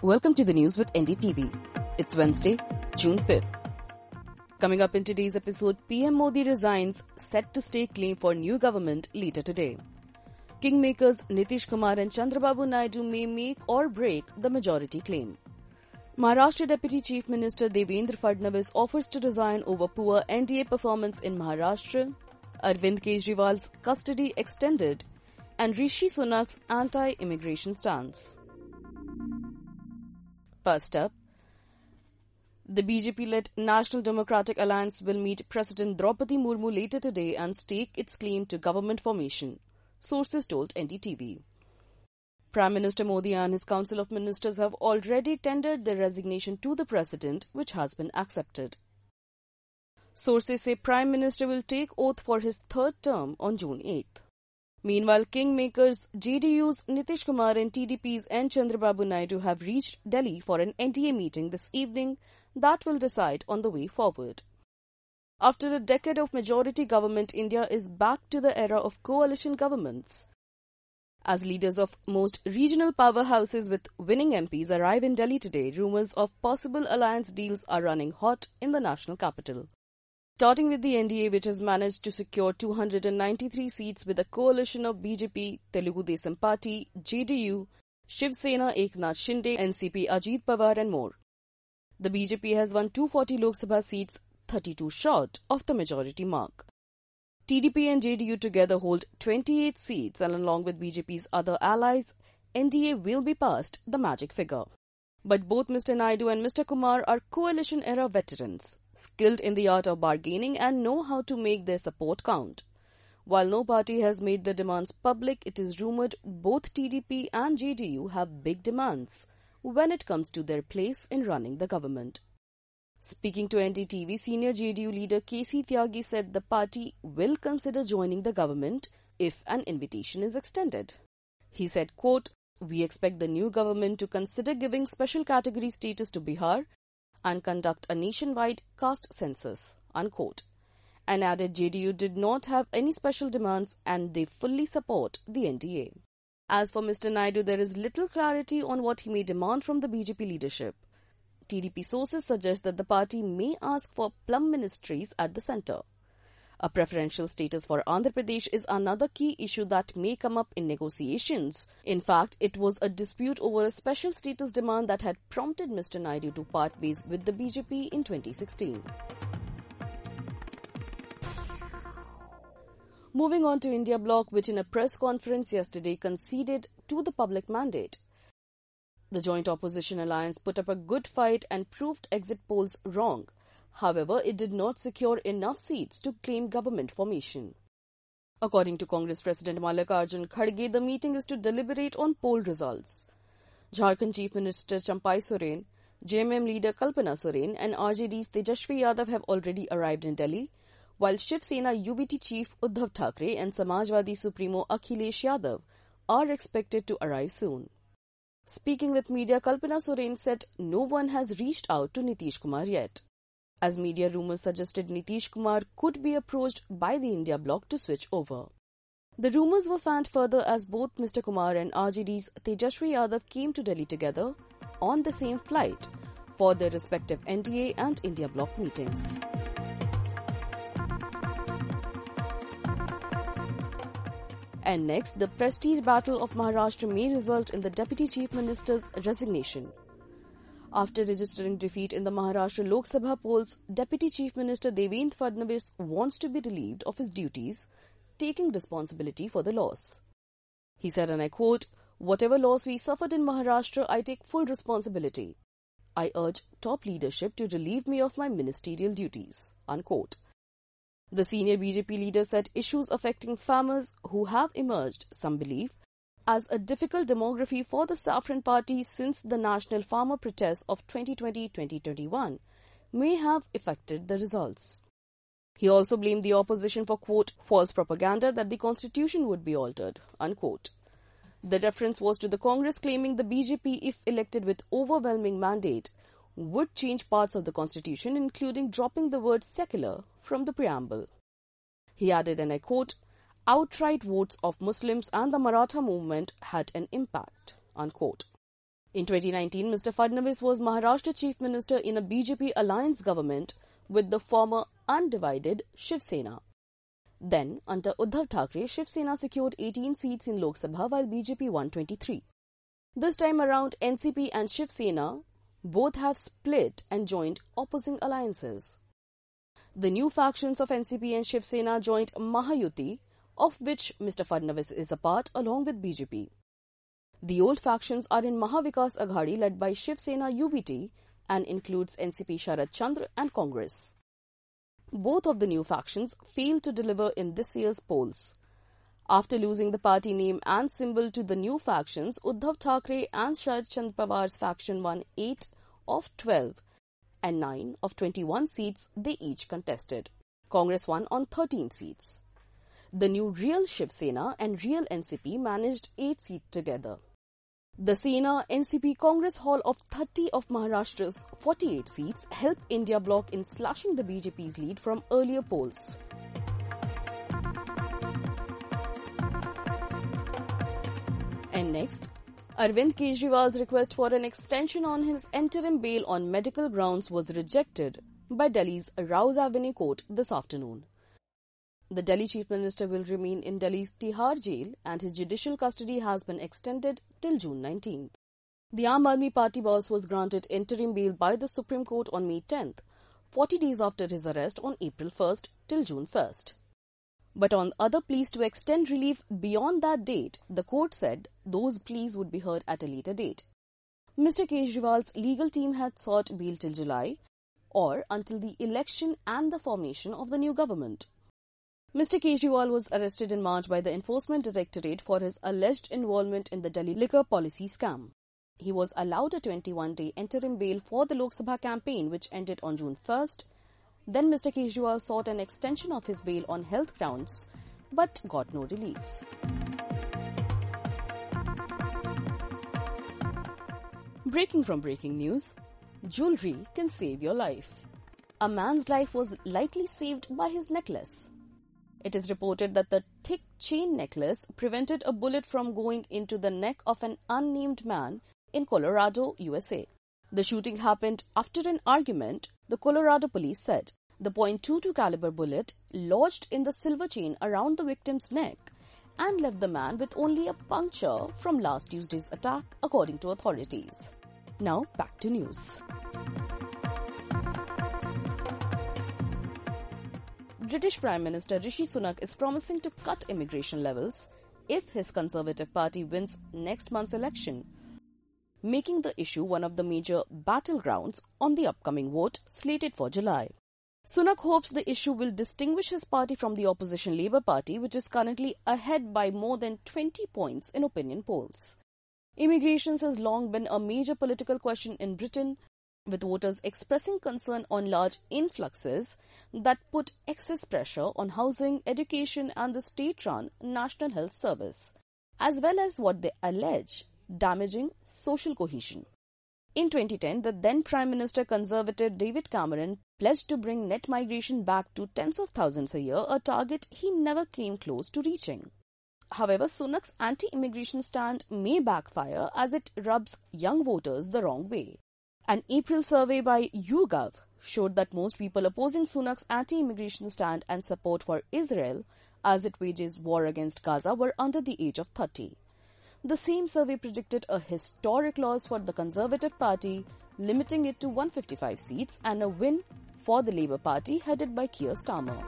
Welcome to the news with NDTV. It's Wednesday, June 5th. Coming up in today's episode, PM Modi resigns, set to stake claim for new government later today. Kingmakers Nitish Kumar and Chandrababu Naidu may make or break the majority claim. Maharashtra Deputy Chief Minister Devendra Fadnavis offers to resign over poor NDA performance in Maharashtra, Arvind Kejriwal's custody extended, and Rishi Sunak's anti-immigration stance. First up, the BJP-led National Democratic Alliance will meet President Draupadi Murmu later today and stake its claim to government formation, sources told NDTV. Prime Minister Modi and his Council of Ministers have already tendered their resignation to the President, which has been accepted. Sources say Prime Minister will take oath for his third term on June 8th. Meanwhile, Kingmakers JDU's Nitish Kumar and TDP's N. Chandrababu Naidu have reached Delhi for an NDA meeting this evening that will decide on the way forward. After a decade of majority government, India is back to the era of coalition governments. As leaders of most regional powerhouses with winning MPs arrive in Delhi today, rumours of possible alliance deals are running hot in the national capital. Starting with the NDA, which has managed to secure 293 seats with a coalition of BJP, Telugu Desam Party, JDU, Shiv Sena Eknath Shinde, NCP Ajit Pawar and more. The BJP has won 240 Lok Sabha seats, 32 short of the majority mark. TDP and JDU together hold 28 seats, and along with BJP's other allies, NDA will be past the magic figure. But both Mr. Naidu and Mr. Kumar are coalition-era veterans, skilled in the art of bargaining and know how to make their support count. While no party has made their demands public, it is rumoured both TDP and JDU have big demands when it comes to their place in running the government. Speaking to NDTV, senior JDU leader KC Tyagi said the party will consider joining the government if an invitation is extended. He said, quote, "We expect the new government to consider giving special category status to Bihar and conduct a nationwide caste census," unquote, and added JDU did not have any special demands and they fully support the NDA. As for Mr. Naidu, there is little clarity on what he may demand from the BJP leadership. TDP sources suggest that the party may ask for plum ministries at the centre. A preferential status for Andhra Pradesh is another key issue that may come up in negotiations. In fact, it was a dispute over a special status demand that had prompted Mr. Naidu to part ways with the BJP in 2016. Moving on to India Bloc, which in a press conference yesterday conceded to the public mandate. The joint opposition alliance put up a good fight and proved exit polls wrong. However, it did not secure enough seats to claim government formation. According to Congress President Mallikarjun Kharge, the meeting is to deliberate on poll results. Jharkhand Chief Minister Champai Soren, JMM leader Kalpana Soren and RJD's Tejashwi Yadav have already arrived in Delhi, while Shiv Sena UBT Chief Uddhav Thackeray and Samajwadi Supremo Akhilesh Yadav are expected to arrive soon. Speaking with media, Kalpana Soren said no one has reached out to Nitish Kumar yet, as media rumours suggested Nitish Kumar could be approached by the India Bloc to switch over. The rumours were fanned further as both Mr. Kumar and RJD's Tejashwi Yadav came to Delhi together on the same flight for their respective NDA and India Bloc meetings. And next, the prestige battle of Maharashtra may result in the Deputy Chief Minister's resignation. After registering defeat in the Maharashtra Lok Sabha polls, Deputy Chief Minister Devendra Fadnavis wants to be relieved of his duties, taking responsibility for the loss. He said, and I quote, "Whatever loss we suffered in Maharashtra, I take full responsibility. I urge top leadership to relieve me of my ministerial duties," unquote. The senior BJP leader said issues affecting farmers who have emerged, some believe, as a difficult demography for the Saffron Party since the national farmer protests of 2020-2021 may have affected the results. He also blamed the opposition for, quote, "false propaganda that the constitution would be altered," unquote. The reference was to the Congress claiming the BJP, if elected with overwhelming mandate, would change parts of the constitution, including dropping the word secular from the preamble. He added, and I quote, "outright votes of Muslims and the Maratha movement had an impact," unquote. In 2019, Mr. Fadnavis was Maharashtra Chief Minister in a BJP alliance government with the former undivided Shiv Sena. Then, under Uddhav Thackeray, Shiv Sena secured 18 seats in Lok Sabha while BJP won 23. This time around, NCP and Shiv Sena both have split and joined opposing alliances. The new factions of NCP and Shiv Sena joined Mahayuti, of which Mr. Fadnavis is a part along with BJP. The old factions are in Mahavikas Aghadi led by Shiv Sena UBT and includes NCP Sharad Chandra and Congress. Both of the new factions failed to deliver in this year's polls. After losing the party name and symbol to the new factions, Uddhav Thackeray and Sharad Chandra Pawar's faction won 8 of 12 and 9 of 21 seats they each contested. Congress won on 13 seats. The new real Shiv Sena and real NCP managed 8 seats together. The Sena NCP Congress haul of 30 of Maharashtra's 48 seats helped India bloc in slashing the BJP's lead from earlier polls. And next, Arvind Kejriwal's request for an extension on his interim bail on medical grounds was rejected by Delhi's Rouse Avenue Court this afternoon. The Delhi Chief Minister will remain in Delhi's Tihar jail and his judicial custody has been extended till June 19th. The Aam Aadmi Party boss was granted interim bail by the Supreme Court on May 10th, 40 days after his arrest on April 1st till June 1st. But on other pleas to extend relief beyond that date, the court said those pleas would be heard at a later date. Mr. Kejriwal's legal team had sought bail till July or until the election and the formation of the new government. Mr. Kejriwal was arrested in March by the Enforcement Directorate for his alleged involvement in the Delhi liquor policy scam. He was allowed a 21-day interim bail for the Lok Sabha campaign, which ended on June 1st. Then Mr. Kejriwal sought an extension of his bail on health grounds, but got no relief. Breaking from breaking news, jewelry can save your life. A man's life was likely saved by his necklace. It is reported that the thick chain necklace prevented a bullet from going into the neck of an unnamed man in Colorado, USA. The shooting happened after an argument, the Colorado police said. The .22 caliber bullet lodged in the silver chain around the victim's neck and left the man with only a puncture from last Tuesday's attack, according to authorities. Now back to news. British Prime Minister Rishi Sunak is promising to cut immigration levels if his Conservative Party wins next month's election, making the issue one of the major battlegrounds on the upcoming vote slated for July. Sunak hopes the issue will distinguish his party from the opposition Labour Party, which is currently ahead by more than 20 points in opinion polls. Immigration has long been a major political question in Britain, with voters expressing concern on large influxes that put excess pressure on housing, education and the state-run National Health Service, as well as what they allege damaging social cohesion. In 2010, the then Prime Minister Conservative David Cameron pledged to bring net migration back to tens of thousands a year, a target he never came close to reaching. However, Sunak's anti-immigration stand may backfire as it rubs young voters the wrong way. An April survey by YouGov showed that most people opposing Sunak's anti-immigration stand and support for Israel as it wages war against Gaza were under the age of 30. The same survey predicted a historic loss for the Conservative Party, limiting it to 155 seats, and a win for the Labour Party headed by Keir Starmer.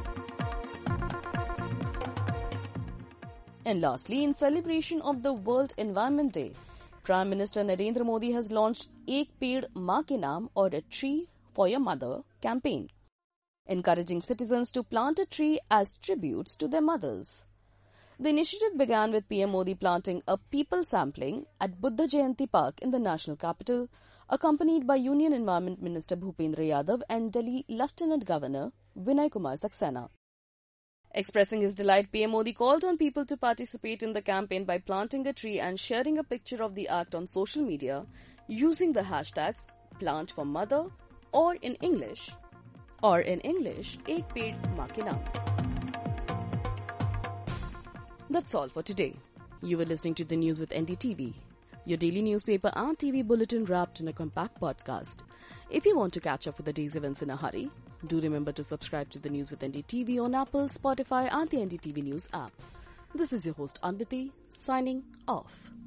And lastly, in celebration of the World Environment Day, Prime Minister Narendra Modi has launched Ek Ped Maa Ke Naam, or a tree for your mother campaign, encouraging citizens to plant a tree as tributes to their mothers. The initiative began with PM Modi planting a peepal sapling at Buddha Jayanti Park in the national capital, accompanied by Union Environment Minister Bhupendra Yadav and Delhi Lieutenant Governor Vinay Kumar Saxena. Expressing his delight, PM Modi called on people to participate in the campaign by planting a tree and sharing a picture of the act on social media using the hashtags #PlantForMother or in English, Ek Ped Maa Ke Naam. That's all for today. You were listening to the news with NDTV. your daily newspaper and TV bulletin wrapped in a compact podcast. If you want to catch up with the day's events in a hurry, do remember to subscribe to the News with NDTV on Apple, Spotify and the NDTV News app. This is your host Anviti, signing off.